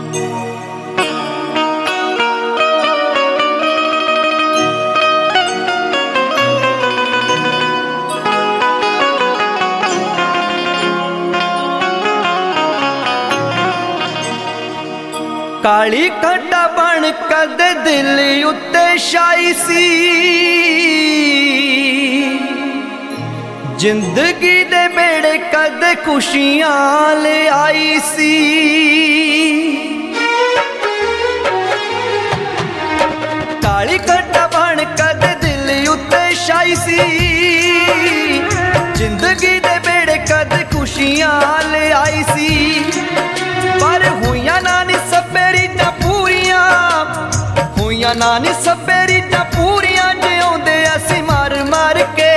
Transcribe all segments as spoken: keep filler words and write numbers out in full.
काली घटा बन कद दिल उत्ते छाई सी, जिंदगी दे बेड़े कद खुशियां ले आई सी। काली घटा बन कद दिल उत्ते छाई सी, जिंदगी दे बेड़े कद खुशियां ले आई सी। पर हुईया नानी सपेरी ता पूरियां, हुईया नानी सपेरी ता पूरियां, जिउंदे असी मार मार के।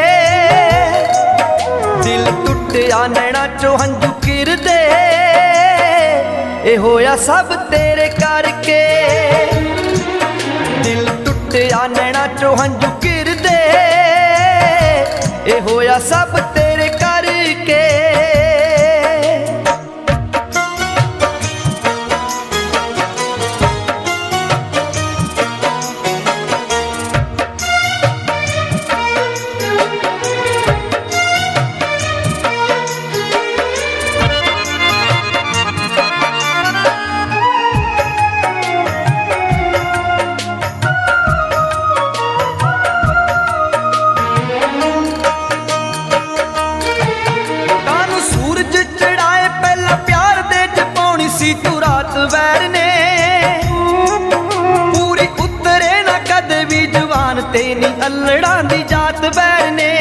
दिल टुटिया नैना चो हंजू किरदे, ए होया सब तेरे करके। दिल टुटिया नैना चो हंजू किरदे, ए होया सब तेरे करके। तू रात वैर ने पूरी उतरे ना कद भी जवान तेनी अल्लड़ा दी जात वैर ने।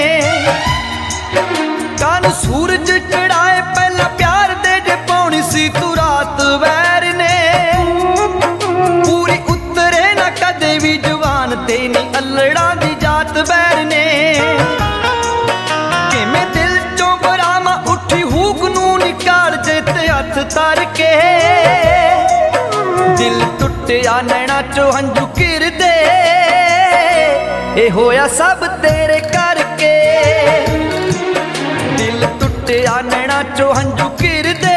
कानू सूरज चढ़ाए पहला प्यार दे जे पौनी सी तू रात वैर ने, पूरी उतरे ना कद भी जवान तेनी अल्लड़ा दी जात वैर ने। किमें दिल चों बरामा उठी हुक नू निकाल जे ते हथ तार के। दिल टुटिया नैना चो हंजू किरदे, ए होया सब तेरे करके। दिल टुटिया नैना चो हंजू किरदे,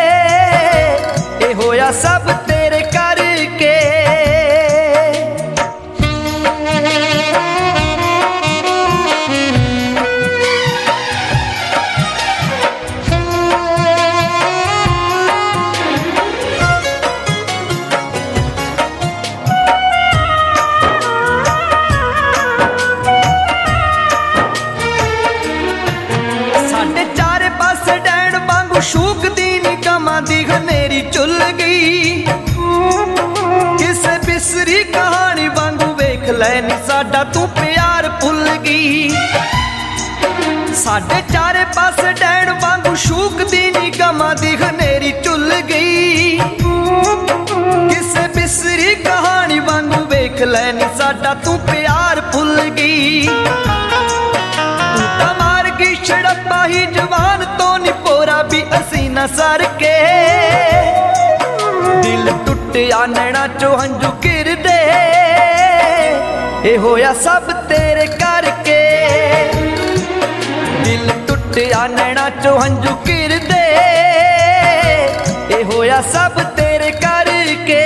ए होया सब तेरे करके। शूक दी निकमा दी घनेरी चुल गई, किसे बिसरी कहानी वांगू वेख लैनी साडा तू प्यार भुल गई। साडे चारे पास डैण वांगू शूक दी निकमा दी घनेरी चुल गई, किसे बिसरी कहानी वांगू वेख लैनी साडा तू प्यार भुल गई। तू ता मार गई छड़प्पा ही जवान तो नी पोरा भी असी न सर के। दिल टुटिया नैना चो हंजू किरदे, ए होया सब तेरे करके। दिल टुटिया नैना चो हंजू किरदे, ए होया सब तेरे करके।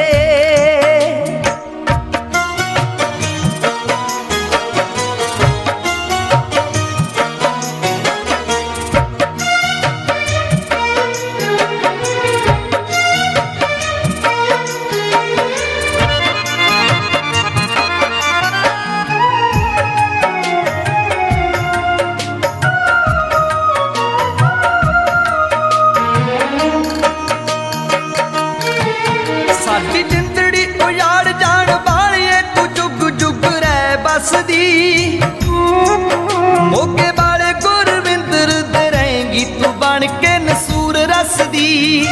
साडी जिंदड़ी उजाड़ जान वालिए तू जुग जुग रह बसदी, मोगे वाले गुरविंदर दे रहेंगी तू बन के नसूर रसदी।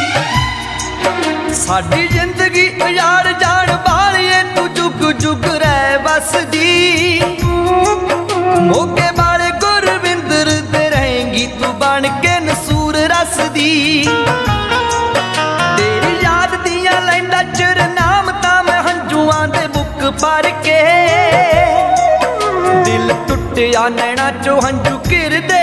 साडी जिंदगी उजाड़ जान वालिए तू जुग जुग रह बसदी, मोगे वाले गुरविंदर दे रहेंगी तू बन के नसूर रसदी। तेरी याद दिया लैंदा चिर नाम ता मैं हंजुआं दे बुक भर के। दिल टुटिया नैना चो हंजू किरदे,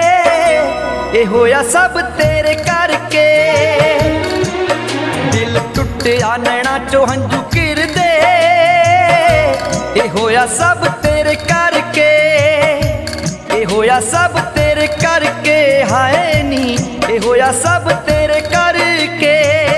ए होया सब तेरे करके। दिल लुटिया नैना चो हंजू गिरदे ए होया सब तेरे करके ए होया सब तेरे करके हाय नी ए होया सब तेरे करके।